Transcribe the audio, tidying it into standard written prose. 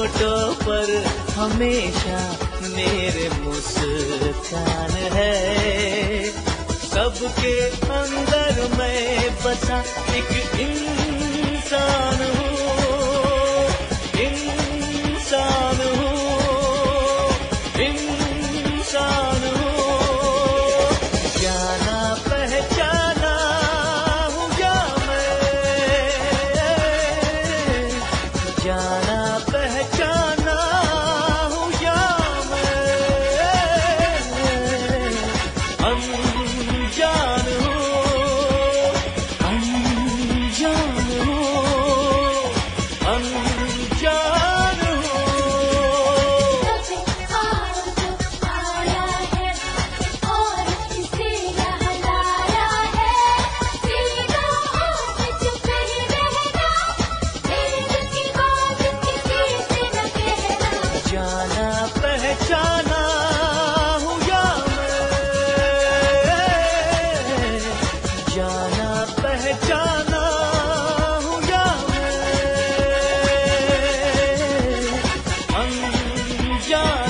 होठों पर हमेशा मेरे मुस्कान है। सबके अंदर मैं बसा एक इंसान हूँ, इंसान हूँ, इंसान हूँ। जाना पहचाना हूँ या मैं, जाना पहचाना हूँ या मैं, अनजान हूँ, अनजान हूँ, अनजान हूँ। कभी आज आया है और इसे यहाँ लाया है, सीधा आँख चुपे रहना, दिल की बात किसी से न कहना। जाना पहचाना हूँ या मैं, जाना पहचाना हूँ या मैं, अनजान